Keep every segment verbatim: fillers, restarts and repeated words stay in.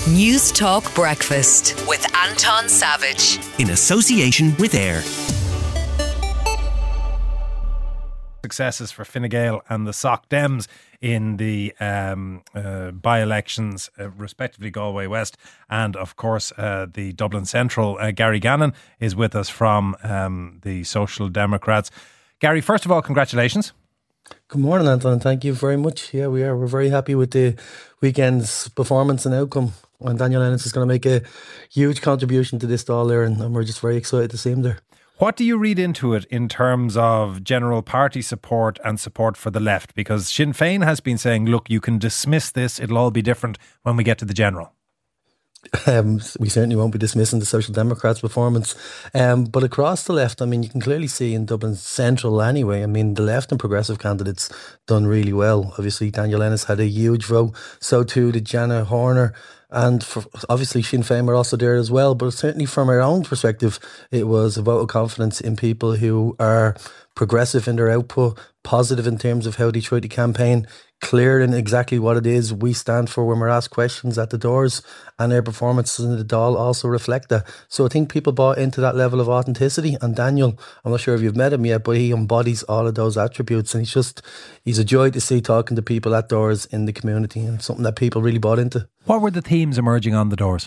News Talk Breakfast with Anton Savage. In association with AIR. Successes for Fine Gael and the Soc Dems in the um, uh, by-elections, uh, respectively Galway West and, of course, uh, the Dublin Central. Uh, Gary Gannon is with us from um, the Social Democrats. Gary, first of all, congratulations. Good morning, Anton. Thank you very much. Yeah, we are. We're very happy with the weekend's performance and outcome. And Daniel Ennis is going to make a huge contribution to this all there, and, and we're just very excited to see him there. What do you read into it in terms of general party support and support for the left? Because Sinn Féin has been saying, look, you can dismiss this, it'll all be different when we get to the general. Um, we certainly won't be dismissing the Social Democrats' performance. Um, but across the left, I mean, you can clearly see in Dublin Central anyway, I mean, the left and progressive candidates done really well. Obviously, Daniel Ennis had a huge vote. So too did Jana Horner. And for, obviously Sinn Féin were also there as well. But certainly from our own perspective, it was a vote of confidence in people who are progressive in their output, positive in terms of how they try to campaign, clear in exactly what it is we stand for when we're asked questions at the doors, and their performances in the Dáil also reflect that. So I think people bought into that level of authenticity, and Daniel, I'm not sure if you've met him yet, but he embodies all of those attributes, and he's just, he's a joy to see talking to people at doors in the community, and something that people really bought into. What were the themes emerging on the doors?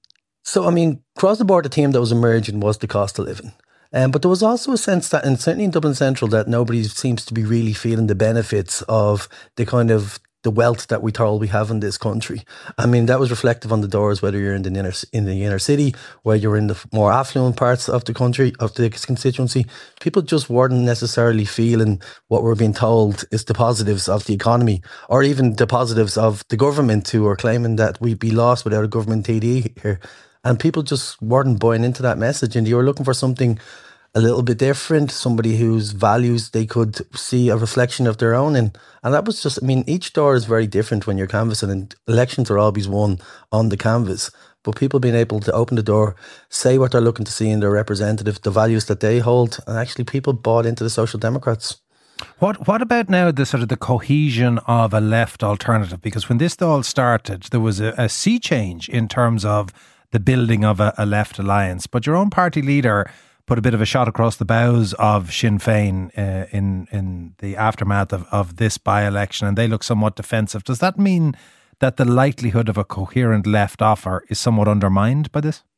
So, I mean, across the board, the theme that was emerging was the cost of living. Um, but there was also a sense that, and certainly in Dublin Central, that nobody seems to be really feeling the benefits of the kind of the wealth that we told we have in this country. I mean, that was reflective on the doors, whether you're in the inner in the inner city, whether you're in the more affluent parts of the country, of the constituency. People just weren't necessarily feeling what we're being told is the positives of the economy, or even the positives of the government, who are claiming that we'd be lost without a government T D here. And people just weren't buying into that message, and you were looking for something a little bit different, somebody whose values they could see a reflection of their own in. And that was just, I mean, each door is very different when you're canvassing, and elections are always won on the canvas. But people being able to open the door, say what they're looking to see in their representative, the values that they hold, and actually people bought into the Social Democrats. What what about now the sort of the cohesion of a left alternative? Because when this all started, there was a, a sea change in terms of the building of a, a left alliance. But your own party leader put a bit of a shot across the bows of Sinn Féin uh, in in the aftermath of, of this by-election, and they look somewhat defensive. Does that mean that the likelihood of a coherent left offer is somewhat undermined by this?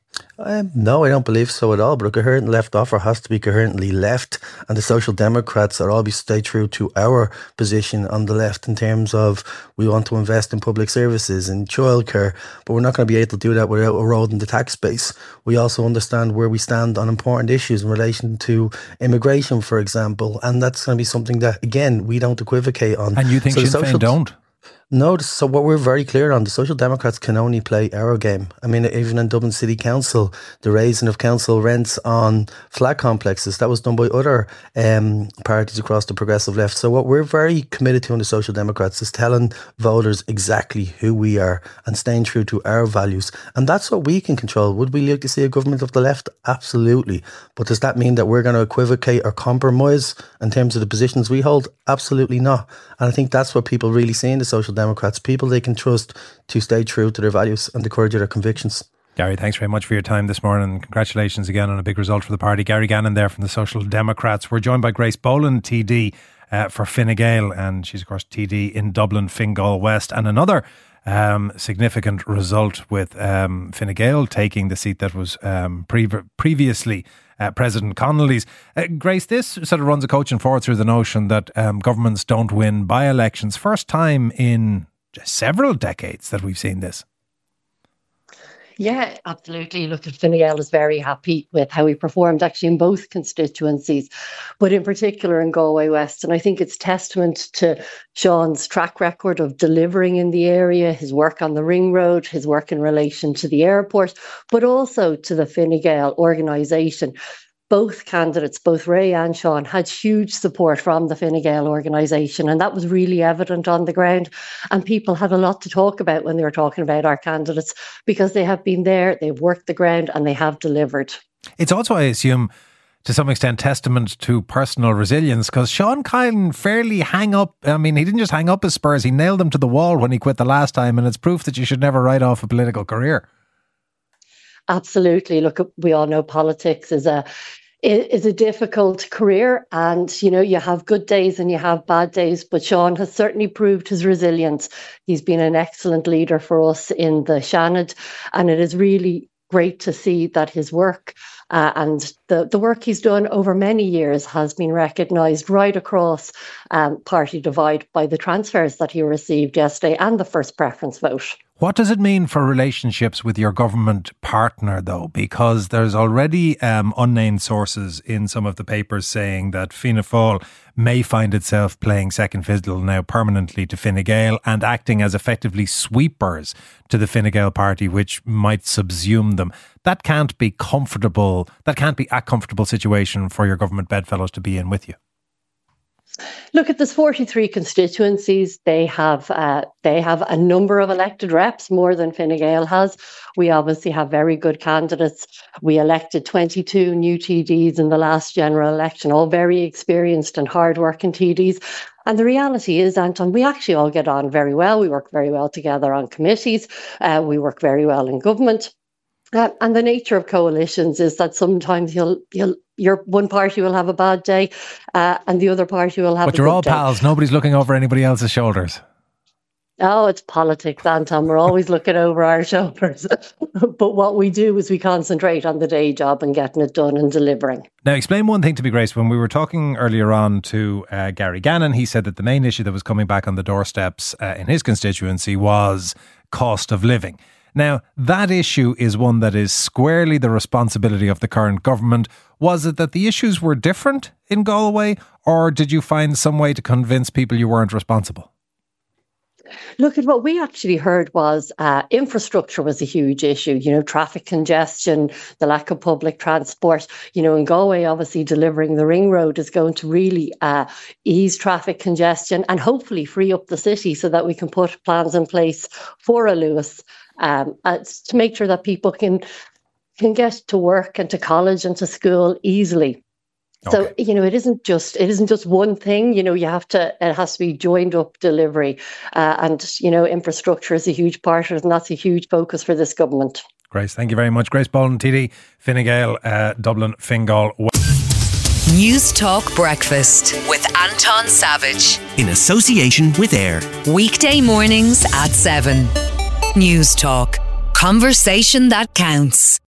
Um, no, I don't believe so at all. But a coherent left offer has to be coherently left, and the Social Democrats are always stay true to our position on the left in terms of we want to invest in public services and childcare, but we're not going to be able to do that without eroding the tax base. We also understand where we stand on important issues in relation to immigration, for example, and that's going to be something that, again, we don't equivocate on. And you think so Sinn Féin don't? No, so what we're very clear on, the Social Democrats can only play our game. I mean, even in Dublin City Council, the raising of council rents on flat complexes, that was done by other um, parties across the progressive left. So what we're very committed to in the Social Democrats is telling voters exactly who we are and staying true to our values. And that's what we can control. Would we like to see a government of the left? Absolutely. But does that mean that we're going to equivocate or compromise in terms of the positions we hold? Absolutely not. And I think that's what people really see in the Social Democrats. Democrats, people they can trust to stay true to their values and the courage of their convictions. Gary, thanks very much for your time this morning, and congratulations again on a big result for the party. Gary Gannon there from the Social Democrats. We're joined by Grace Boland, T D uh, for Fine Gael, and she's of course T D in Dublin, Fingal West, and another um, significant result with um, Fine Gael taking the seat that was um, pre- previously Uh, President Connolly's. Uh, Grace, this sort of runs a coach and forward through the notion that um, governments don't win by-elections. First time in several decades that we've seen this. Yeah, absolutely. Look, Fine Gael is very happy with how he performed actually in both constituencies, but in particular in Galway West. And I think it's testament to Sean's track record of delivering in the area, his work on the Ring Road, his work in relation to the airport, but also to the Fine Gael organisation. Both candidates, both Ray and Sean, had huge support from the Fine Gael organisation, and that was really evident on the ground. And people had a lot to talk about when they were talking about our candidates, because they have been there, they've worked the ground, and they have delivered. It's also, I assume, to some extent, testament to personal resilience, because Sean Kyle fairly hang up. I mean, he didn't just hang up his Spurs, he nailed them to the wall when he quit the last time, and it's proof that you should never write off a political career. Absolutely. Look, we all know politics is a is a difficult career, and you know, you have good days and you have bad days, but Sean has certainly proved his resilience. He's been an excellent leader for us in the Seanad, and it is really great to see that his work uh, and the, the work he's done over many years has been recognised right across um, party divide by the transfers that he received yesterday and the first preference vote. What does it mean for relationships with your government partner, though? Because there's already um, unnamed sources in some of the papers saying that Fianna Fáil may find itself playing second fiddle now permanently to Fine Gael and acting as effectively sweepers to the Fine Gael party, which might subsume them. That can't be comfortable. That can't be a comfortable situation for your government bedfellows to be in with you. Look, at there's forty-three constituencies. They have uh, they have a number of elected reps, more than Fine Gael has. We obviously have very good candidates. We elected twenty-two new T Ds in the last general election, all very experienced and hard-working T Ds. And the reality is, Anton, we actually all get on very well. We work very well together on committees. Uh, we work very well in government. Uh, and the nature of coalitions is that sometimes you'll you'll your one party will have a bad day, uh, and the other party will have. But a you're good all day. pals. Nobody's looking over anybody else's shoulders. Oh, it's politics, Anton. We're always looking over our shoulders. But what we do is we concentrate on the day job and getting it done and delivering. Now, explain one thing to me, Grace. When we were talking earlier on to uh, Gary Gannon, he said that the main issue that was coming back on the doorsteps uh, in his constituency was cost of living. Now, that issue is one that is squarely the responsibility of the current government. Was it that the issues were different in Galway, or did you find some way to convince people you weren't responsible? Look, at what we actually heard was uh, infrastructure was a huge issue, you know, traffic congestion, the lack of public transport. You know, in Galway, obviously delivering the ring road is going to really uh, ease traffic congestion and hopefully free up the city so that we can put plans in place for a Lewis um, uh, to make sure that people can can get to work and to college and to school easily. So, okay. you know, it isn't just it isn't just one thing. You know, you have to it has to be joined up delivery. Uh, and, you know, infrastructure is a huge part of it. And that's a huge focus for this government. Grace, thank you very much. Grace Boland, T D, Fine Gael, uh, Dublin, Fingal. News Talk Breakfast with Anton Savage. In association with AIR. Weekday mornings at seven. News Talk. Conversation that counts.